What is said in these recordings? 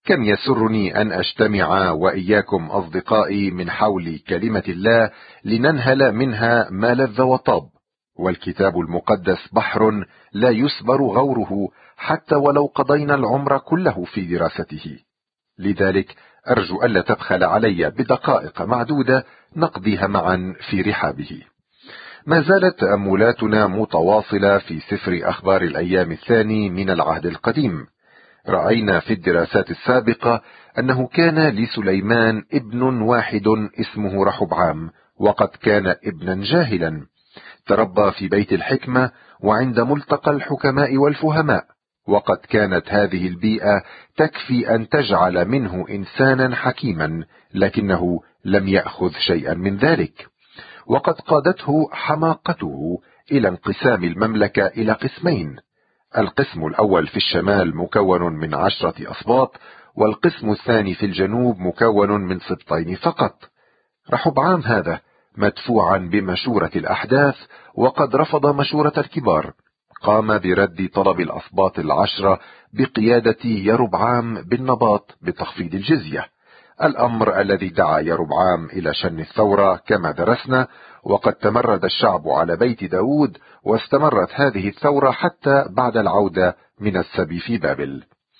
كم يسرني أن أجتمع وإياكم أصدقائي من حول كلمة الله لننهل منها ما لذ وطاب، والكتاب المقدس بحر لا يسبر غوره حتى ولو قضينا العمر كله في دراسته. لذلك أرجو ألا تبخل علي بدقائق معدودة نقضيها معا في رحابه. ما زالت تأملاتنا متواصلة في سفر أخبار الأيام الثاني من العهد القديم. رأينا في الدراسات السابقة أنه كان لسليمان ابن واحد اسمه رحبعام، وقد كان ابنا جاهلا، تربى في بيت الحكمة وعند ملتقى الحكماء والفهماء، وقد كانت هذه البيئة تكفي أن تجعل منه إنسانا حكيما، لكنه لم يأخذ شيئا من ذلك، وقد قادته حماقته إلى انقسام المملكة إلى قسمين. القسم الأول في الشمال مكون من 10 أسباط، والقسم الثاني في الجنوب مكون من سبطين فقط. رحبعام هذا مدفوعا بمشورة الأحداث، وقد رفض مشورة الكبار، قام برد طلب الأسباط 10 بقيادة يربعام بن نباط بتخفيض الجزية، الأمر الذي دعا يربعام إلى شن الثورة كما درسنا. وقد تمرد الشعب على بيت داود، واستمرت هذه الثورة حتى بعد العودة من السبي في بابل.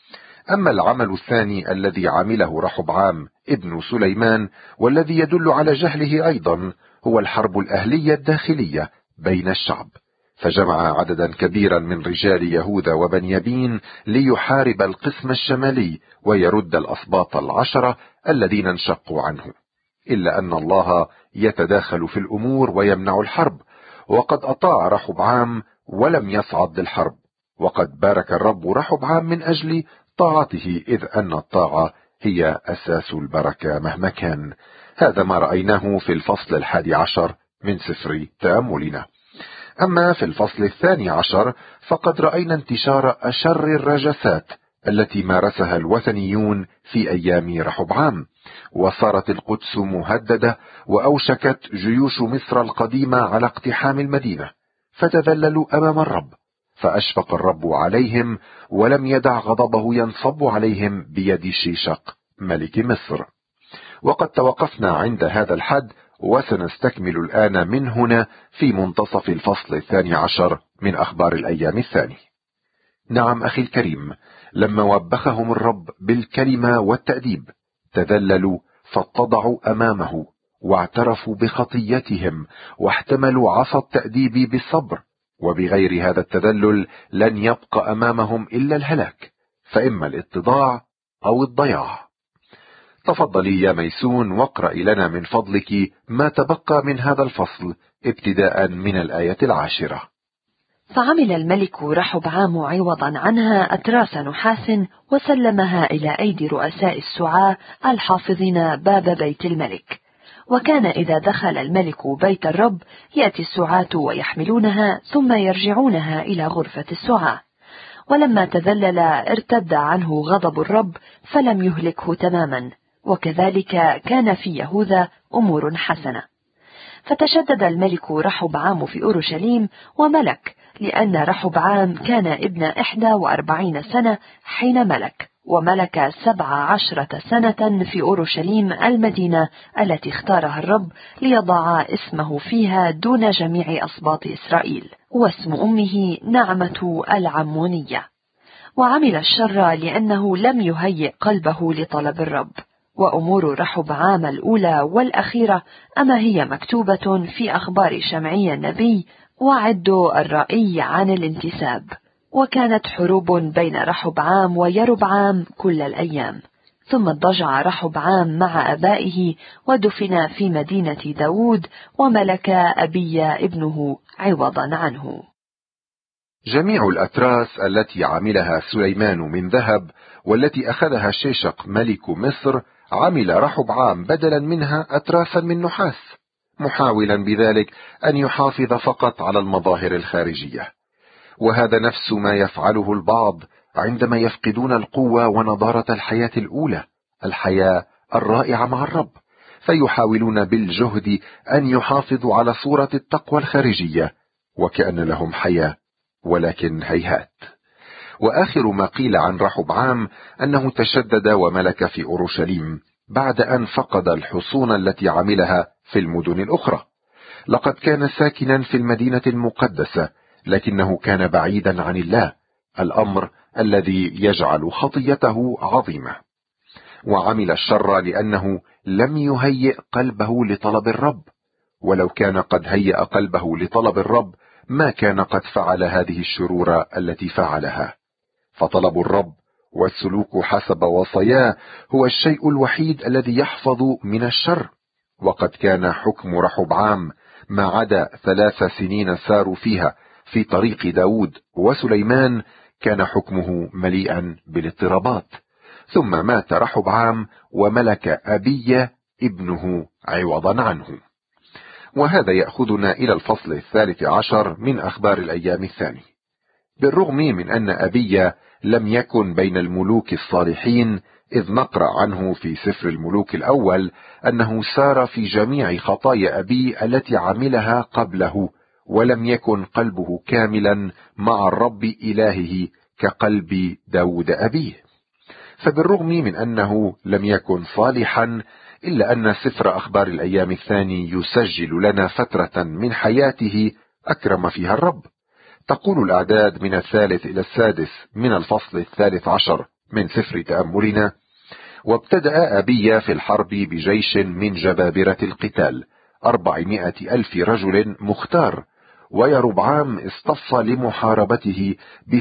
أما العمل الثاني الذي عمله رحبعام ابن سليمان، والذي يدل على جهله أيضا، هو الحرب الأهلية الداخلية بين الشعب، فجمع عددا كبيرا من رجال يهوذا وبنيامين ليحارب القسم الشمالي ويرد الأسباط 10 الذين انشقوا عنه، إلا أن الله يتداخل في الأمور ويمنع الحرب، وقد أطاع رحبعام ولم يصعد للحرب، وقد بارك الرب رحبعام من أجل طاعته، إذ أن الطاعة هي أساس البركة مهما كان. هذا ما رأيناه في الفصل 11 من سفر تأملنا. أما في الفصل 12 فقد رأينا انتشار أشر الرجسات التي مارسها الوثنيون في أيام رحبعام، وصارت القدس مهددة، وأوشكت جيوش مصر القديمة على اقتحام المدينة، فتذللوا أمام الرب، فأشفق الرب عليهم ولم يدع غضبه ينصب عليهم بيد شيشق ملك مصر. وقد توقفنا عند هذا الحد، وسنستكمل الآن من هنا في منتصف الفصل 12 من أخبار الأيام الثاني. نعم أخي الكريم، لما وبخهم الرب بالكلمة والتأديب تذللوا فاتضعوا أمامه، واعترفوا بخطيتهم، واحتملوا عصا التأديب بالصبر، وبغير هذا التذلل لن يبقى أمامهم إلا الهلاك، فإما الاتضاع أو الضياع. تفضلي يا ميسون واقرأي لنا من فضلك ما تبقى من هذا الفصل ابتداء من الآية 10. فعمل الملك رحبعام عوضا عنها أتراس نحاس، وسلمها إلى أيدي رؤساء السعاة الحافظين باب بيت الملك. وكان إذا دخل الملك بيت الرب يأتي السعاة ويحملونها، ثم يرجعونها إلى غرفة السعاة. ولما تذلل ارتد عنه غضب الرب فلم يهلكه تماما، وكذلك كان في يهوذا أمور حسنة. فتشدد الملك رحبعام في أورشليم وملك، لأن رحبعام كان ابن 41 سنة حين ملك، وملك 17 سنة في أورشليم المدينة التي اختارها الرب ليضع اسمه فيها دون جميع أسباط إسرائيل، واسم أمه نعمة العمونية. وعمل الشر لأنه لم يهيئ قلبه لطلب الرب. وأمور رحبعام الأولى والأخيرة أما هي مكتوبة في أخبار شمعي النبي وعد الرائي عن الانتساب. وكانت حروب بين رحبعام ويربعام كل الأيام. ثم اضطجع رحبعام مع أبائه ودفن في مدينة داود، وملك أبيا ابنه عوضا عنه. جميع الأتراس التي عملها سليمان من ذهب، والتي أخذها شيشق ملك مصر، عمل رحبعام بدلا منها أتراسا من نحاس، محاولا بذلك أن يحافظ فقط على المظاهر الخارجية. وهذا نفس ما يفعله البعض عندما يفقدون القوة ونضارة الحياة الأولى، الحياة الرائعة مع الرب، فيحاولون بالجهد أن يحافظوا على صورة التقوى الخارجية، وكأن لهم حياة، ولكن هيهات. وآخر ما قيل عن رحبعام أنه تشدد وملك في أورشليم بعد أن فقد الحصون التي عملها في المدن الأخرى. لقد كان ساكنا في المدينة المقدسة، لكنه كان بعيدا عن الله، الأمر الذي يجعل خطيته عظيمة. وعمل الشر لأنه لم يهيئ قلبه لطلب الرب، ولو كان قد هيأ قلبه لطلب الرب ما كان قد فعل هذه الشرور التي فعلها. فطلب الرب والسلوك حسب وصاياه هو الشيء الوحيد الذي يحفظ من الشر. وقد كان حكم رحبعام ما عدا 3 سنين ساروا فيها في طريق داود وسليمان كان حكمه مليئا بالاضطرابات. ثم مات رحبعام وملك أبي ابنه عوضا عنه. وهذا يأخذنا إلى الفصل 13 من أخبار الأيام الثاني. بالرغم من أن أبي لم يكن بين الملوك الصالحين، إذ نقرأ عنه في سفر الملوك الأول أنه سار في جميع خطايا أبي التي عملها قبله، ولم يكن قلبه كاملا مع الرب إلهه كقلب داود أبيه. فبالرغم من أنه لم يكن صالحا، إلا أن سفر أخبار الأيام الثاني يسجل لنا فترة من حياته أكرم فيها الرب. تقول الأعداد من 3 إلى 6 من الفصل 13 من سفر تأملنا: وابتدأ أبي في الحرب بجيش من جبابرة القتال 400,000 رجل مختار، ويربعام اصطف لمحاربته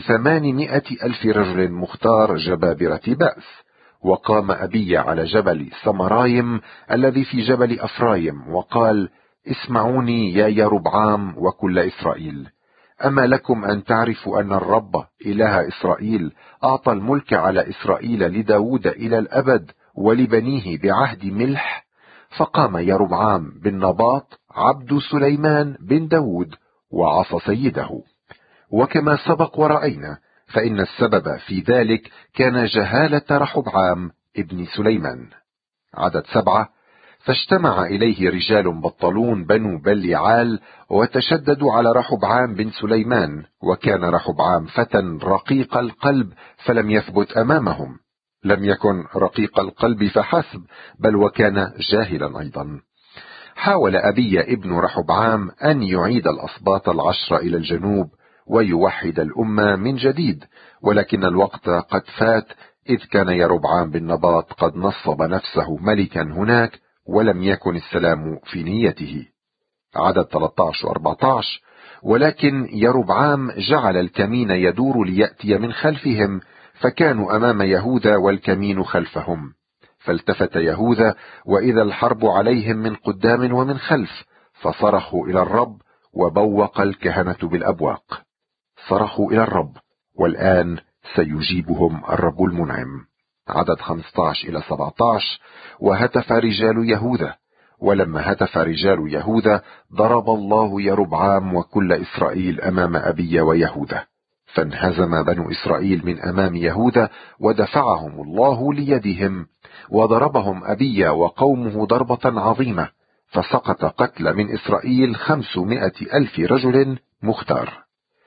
800,000 رجل مختار جبابرة بأس. وقام أبي على جبل سمرايم الذي في جبل أفرايم وقال: اسمعوني يا يربعام وكل إسرائيل، أما لكم أن تعرفوا أن الرب إله إسرائيل أعطى الملك على إسرائيل لداود إلى الأبد ولبنيه بعهد ملح. فقام يربعام بن نباط عبد سليمان بن داود وعصى سيده. وكما سبق ورأينا فإن السبب في ذلك كان جهالة رحبعام ابن سليمان. عدد 7: فاجتمع إليه رجال بطلون بنو بليعال وتشددوا على رحبعام بن سليمان، وكان رحبعام فتى رقيق القلب فلم يثبت أمامهم. لم يكن رقيق القلب فحسب، بل وكان جاهلا أيضا. حاول أبي ابن رحبعام أن يعيد الأسباط 10 إلى الجنوب ويوحد الأمة من جديد، ولكن الوقت قد فات، إذ كان يربعام بن نباط قد نصب نفسه ملكا هناك، ولم يكن السلام في نيته. عدد 13 و14: ولكن يربعام جعل الكمين يدور ليأتي من خلفهم، فكانوا أمام يهوذا والكمين خلفهم. فالتفت يهوذا وإذا الحرب عليهم من قدام ومن خلف، فصرخوا إلى الرب وبوق الكهنة بالأبواق. صرخوا إلى الرب، والآن سيجيبهم الرب المنعم. عدد 15 إلى 17: وهتف رجال يهوذا، ولما هتف رجال يهوذا ضرب الله يربعام وكل إسرائيل أمام أبي ويهوذا، فانهزم بنو إسرائيل من أمام يهوذا ودفعهم الله ليدهم، وضربهم أبي وقومه ضربة عظيمة، فسقط قتل من إسرائيل 500,000 رجل مختار.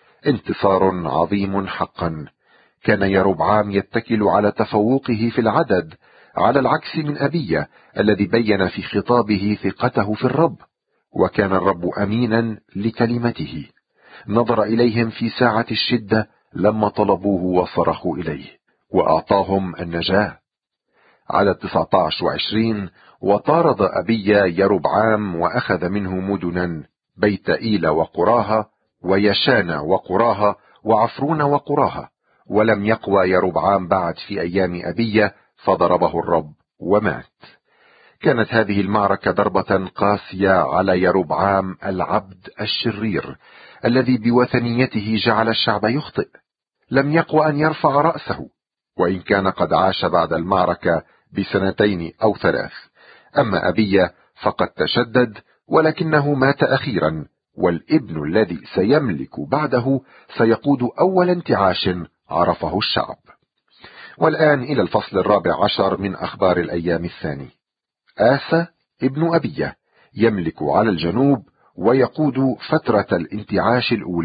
انتصار عظيم حقا. كان يربعام يتكل على تفوقه في العدد، على العكس من أبي الذي بين في خطابه ثقته في الرب، وكان الرب أمينا لكلمته. نظر إليهم في ساعة الشدة لما طلبوه وصرخوا إليه، وأعطاهم النجاة. عدد 19 و20: وطارد أبي يربعام وأخذ منه مدنا، بيت إيل وقراها، ويشان وقراها، وعفرون وقراها، ولم يقوى يربعام بعد في أيام أبي، فضربه الرب ومات. كانت هذه المعركة ضربة قاسية على يربعام العبد الشرير الذي بوثنيته جعل الشعب يخطئ. لم يقوى أن يرفع رأسه، وإن كان قد عاش بعد المعركة ب2 أو 3. أما أبي فقد تشدد، ولكنه مات أخيرا، والابن الذي سيملك بعده سيقود أول انتعاش عرفه الشعب. والآن إلى الفصل 14 من أخبار الأيام الثاني. آسى ابن أبي يملك على الجنوب ويقود فترة الانتعاش الأولى.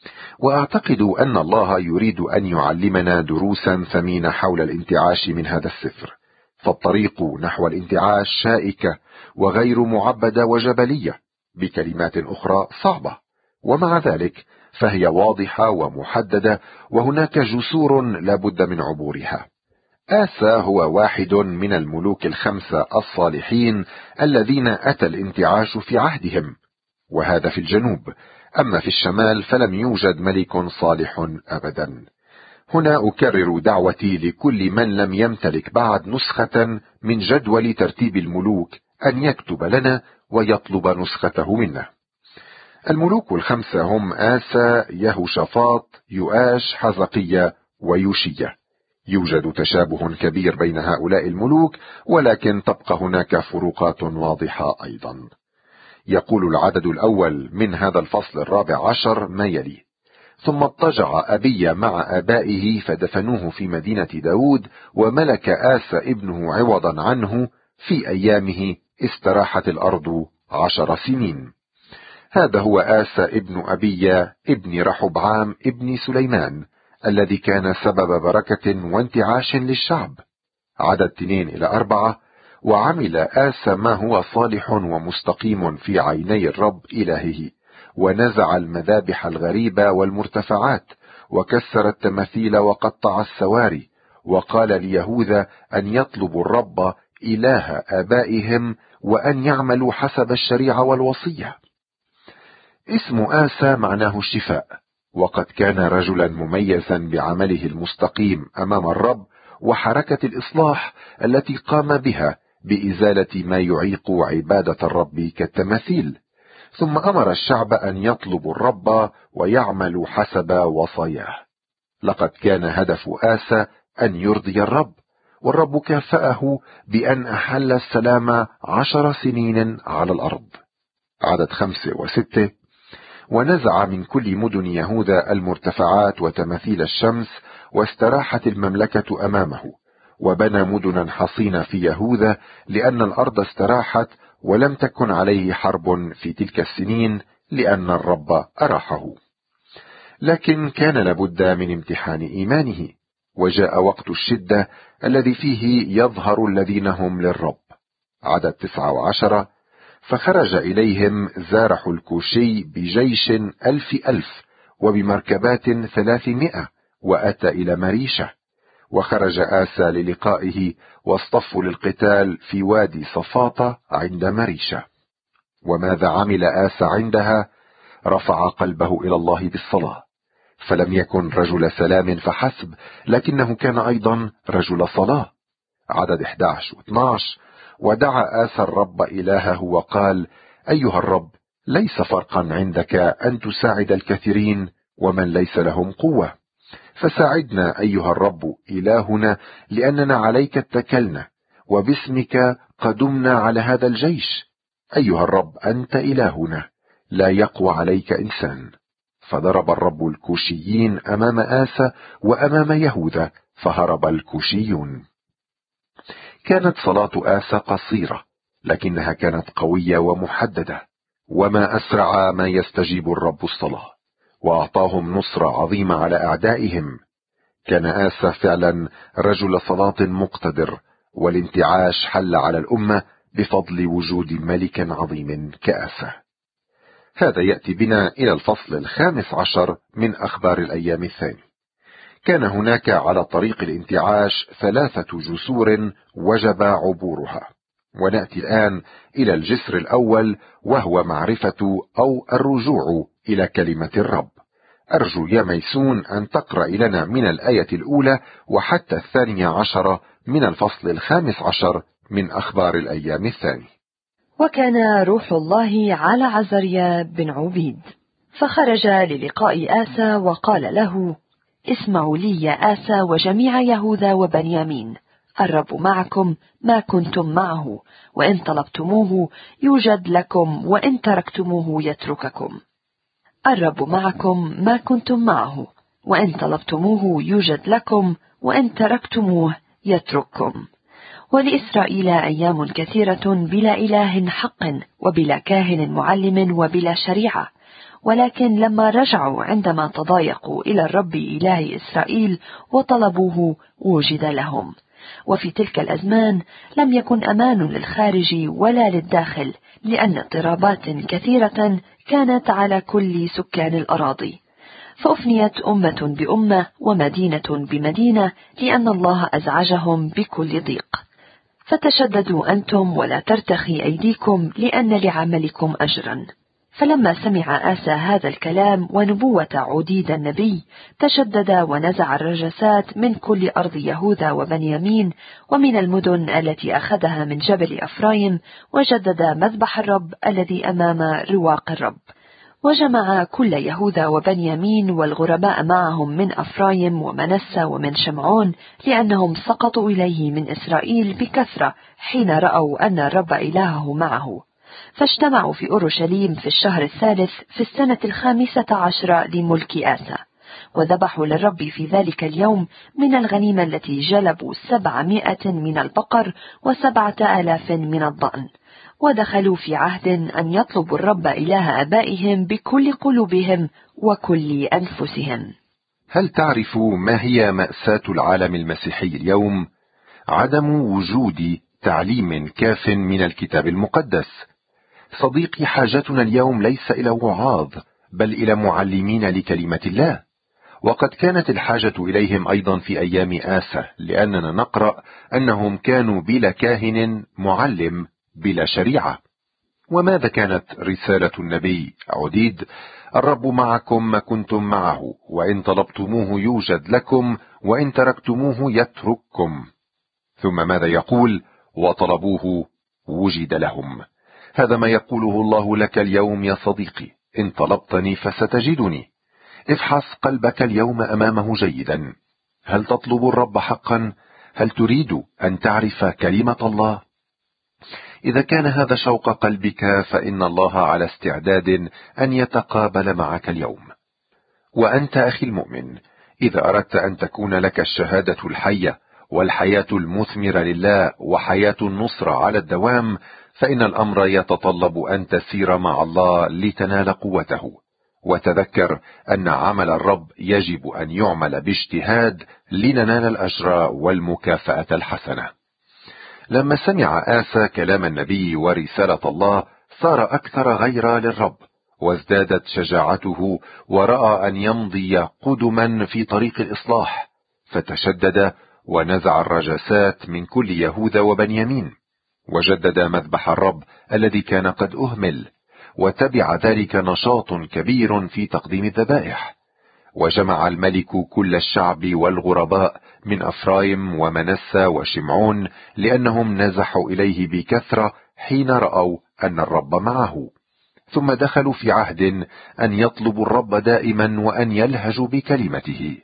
وأعتقد أن الله يريد أن يعلمنا دروسا ثمينة حول الانتعاش من هذا السفر، فالطريق نحو الانتعاش شائكة وغير معبدة وجبلية، بكلمات أخرى صعبة، ومع ذلك فهي واضحة ومحددة، وهناك جسور لا بد من عبورها. آسى هو واحد من الملوك الخمسة الصالحين الذين أتى الانتعاش في عهدهم، وهذا في الجنوب، أما في الشمال فلم يوجد ملك صالح أبدا. هنا أكرر دعوتي لكل من لم يمتلك بعد نسخة من جدول ترتيب الملوك أن يكتب لنا ويطلب نسخته منا. الملوك الخمسة هم آسى، يهوشافاط، يؤاش، حزقية، ويوشية. يوجد تشابه كبير بين هؤلاء الملوك، ولكن تبقى هناك فروقات واضحة أيضا. يقول العدد الأول من هذا الفصل 14 ما يلي: ثم اضطجع أبي مع آبائه فدفنوه في مدينة داود، وملك آسى ابنه عوضا عنه، في أيامه استراحت الأرض 10 سنين. هذا هو آسى ابن أبي ابن رحبعام ابن سليمان، الذي كان سبب بركة وانتعاش للشعب. عدد 2-4: وعمل آسى ما هو صالح ومستقيم في عيني الرب إلهه، ونزع المذابح الغريبة والمرتفعات، وكسر التماثيل وقطع السواري، وقال ليهوذا أن يطلبوا الرب إله آبائهم، وأن يعملوا حسب الشريعة والوصية. اسم آسى معناه الشفاء، وقد كان رجلا مميزا بعمله المستقيم أمام الرب، وحركة الإصلاح التي قام بها بإزالة ما يعيق عبادة الرب كالتماثيل. ثم أمر الشعب أن يطلبوا الرب ويعملوا حسب وصاياه. لقد كان هدف آسى أن يرضي الرب، والرب كافأه بأن أحل السلام 10 سنين على الأرض. عدد 5-6: ونزع من كل مدن يهوذا المرتفعات وتماثيل الشمس، واستراحت المملكة أمامه، وبنى مدنا حصينة في يهوذا، لأن الأرض استراحت ولم تكن عليه حرب في تلك السنين، لأن الرب أراحه. لكن كان لابد من امتحان إيمانه، وجاء وقت الشدة الذي فيه يظهر الذين هم للرب. عدد 9-10: فخرج إليهم زارح الكوشي بجيش 1000 وبمركبات 300، وأتى إلى مريشة. وخرج آسى للقائه، واصطفوا للقتال في وادي صفاطة عند مريشة. وماذا عمل آسى عندها؟ رفع قلبه إلى الله بالصلاة، فلم يكن رجل سلام فحسب، لكنه كان أيضا رجل صلاة. عدد 11-12: ودعا آسى الرب إلهه وقال: أيها الرب، ليس فرقا عندك أن تساعد الكثيرين ومن ليس لهم قوة، فساعدنا أيها الرب إلهنا، لأننا عليك اتكلنا، وباسمك قدمنا على هذا الجيش. أيها الرب، أنت إلهنا، لا يقوى عليك إنسان. فضرب الرب الكوشيين أمام آسى وأمام يهوذا، فهرب الكوشيون. كانت صلاة آسى قصيرة، لكنها كانت قوية ومحددة، وما أسرع ما يستجيب الرب الصلاة، وأعطاهم نصرة عظيمة على أعدائهم. كان آسى فعلا رجل صلاة مقتدر، والانتعاش حل على الأمة بفضل وجود ملك عظيم كآسى. هذا يأتي بنا إلى الفصل 15 من أخبار الأيام الثاني. كان هناك على طريق الانتعاش 3 جسور وجب عبورها، ونأتي الآن إلى الجسر الأول، وهو معرفة أو الرجوع إلى كلمة الرب. أرجو يا ميسون أن تقرأ لنا من الآية الأولى وحتى 12 من الفصل 15 من أخبار الأيام الثاني. وكان روح الله على عزريا بن عبيد، فخرج للقاء آسى وقال له: اسمعوا لي يا آسى وجميع يهوذا وبنيامين، الرب معكم ما كنتم معه، وإن طلبتموه يوجد لكم، وإن تركتموه يترككم. الرب معكم ما كنتم معه، وإن طلبتموه يوجد لكم، وإن تركتموه يترككم. ولإسرائيل أيام كثيرة بلا إله حق، وبلا كاهن معلم، وبلا شريعة، ولكن لما رجعوا عندما تضايقوا إلى الرب إله إسرائيل وطلبوه وجد لهم. وفي تلك الأزمان لم يكن أمان للخارج ولا للداخل، لأن اضطرابات كثيرة كانت على كل سكان الأراضي، فأفنيت أمة بأمة ومدينة بمدينة، لأن الله أزعجهم بكل ضيق. فتشددوا أنتم ولا ترتخي أيديكم، لأن لعملكم أجرا. فلما سمع آسى هذا الكلام ونبوة عديد النبي، تشدد ونزع الرجسات من كل أرض يهوذا وبنيامين ومن المدن التي أخذها من جبل أفرايم، وجدد مذبح الرب الذي أمام رواق الرب. وجمع كل يهوذا وبنيامين والغرباء معهم من أفرايم ومنسى ومن شمعون، لأنهم سقطوا إليه من إسرائيل بكثرة حين رأوا أن الرب إلهه معه. فاجتمعوا في أورشليم في الشهر الثالث في السنة 15 لملك آسى، وذبحوا للرب في ذلك اليوم من الغنيمة التي جلبوا 700 من البقر و7,000 من الضأن. ودخلوا في عهد أن يطلبوا الرب إله آبائهم بكل قلوبهم وكل أنفسهم. هل تعرف ما هي مأساة العالم المسيحي اليوم؟ عدم وجود تعليم كاف من الكتاب المقدس. صديقي، حاجتنا اليوم ليس إلى وعاظ، بل إلى معلمين لكلمة الله. وقد كانت الحاجة إليهم أيضا في أيام آسى، لأننا نقرأ أنهم كانوا بلا كاهن معلم بلا شريعة. وماذا كانت رسالة النبي عديد؟ الرب معكم ما كنتم معه، وإن طلبتموه يوجد لكم، وإن تركتموه يترككم. ثم ماذا يقول؟ وطلبوه وجد لهم. هذا ما يقوله الله لك اليوم يا صديقي. إن طلبتني فستجدني. افحص قلبك اليوم أمامه جيدا. هل تطلب الرب حقا؟ هل تريد أن تعرف كلمة الله؟ إذا كان هذا شوق قلبك، فإن الله على استعداد أن يتقابل معك اليوم. وأنت أخي المؤمن، إذا أردت أن تكون لك الشهادة الحية والحياة المثمرة لله وحياة النصرة على الدوام، فإن الأمر يتطلب أن تسير مع الله لتنال قوته. وتذكر أن عمل الرب يجب أن يعمل باجتهاد لننال الأجر والمكافأة الحسنة. لما سمع آسى كلام النبي ورسالة الله، صار أكثر غيرة للرب، وازدادت شجاعته، ورأى أن يمضي قدما في طريق الإصلاح، فتشدد ونزع الرجسات من كل يهوذا وبنيامين، وجدد مذبح الرب الذي كان قد أهمل، وتبع ذلك نشاط كبير في تقديم الذبائح. وجمع الملك كل الشعب والغرباء من أفرايم ومنسى وشمعون، لأنهم نزحوا إليه بكثرة حين رأوا أن الرب معه. ثم دخلوا في عهد أن يطلبوا الرب دائما وأن يلهجوا بكلمته.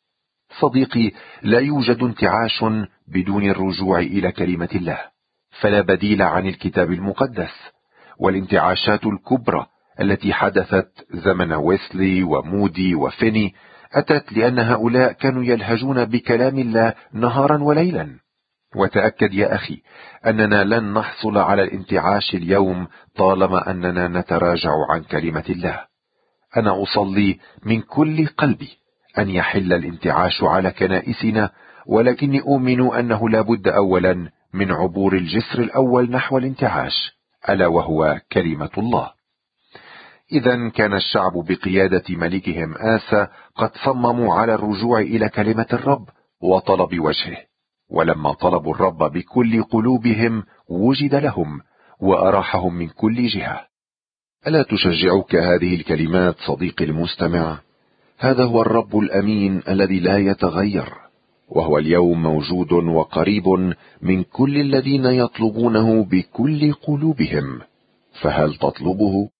صديقي، لا يوجد انتعاش بدون الرجوع إلى كلمة الله، فلا بديل عن الكتاب المقدس. والانتعاشات الكبرى التي حدثت زمن ويسلي ومودي وفيني أتت لأن هؤلاء كانوا يلهجون بكلام الله نهارا وليلا. وتأكد يا أخي أننا لن نحصل على الانتعاش اليوم طالما أننا نتراجع عن كلمة الله. أنا أصلي من كل قلبي أن يحل الانتعاش على كنائسنا، ولكني أؤمن أنه لا بد أولا من عبور الجسر الأول نحو الانتعاش، ألا وهو كلمة الله. إذا كان الشعب بقيادة ملكهم آسى قد صمموا على الرجوع إلى كلمة الرب وطلب وجهه، ولما طلبوا الرب بكل قلوبهم وجد لهم وأراحهم من كل جهة. ألا تشجعك هذه الكلمات صديقي المستمع؟ هذا هو الرب الأمين الذي لا يتغير، وهو اليوم موجود وقريب من كل الذين يطلبونه بكل قلوبهم. فهل تطلبه؟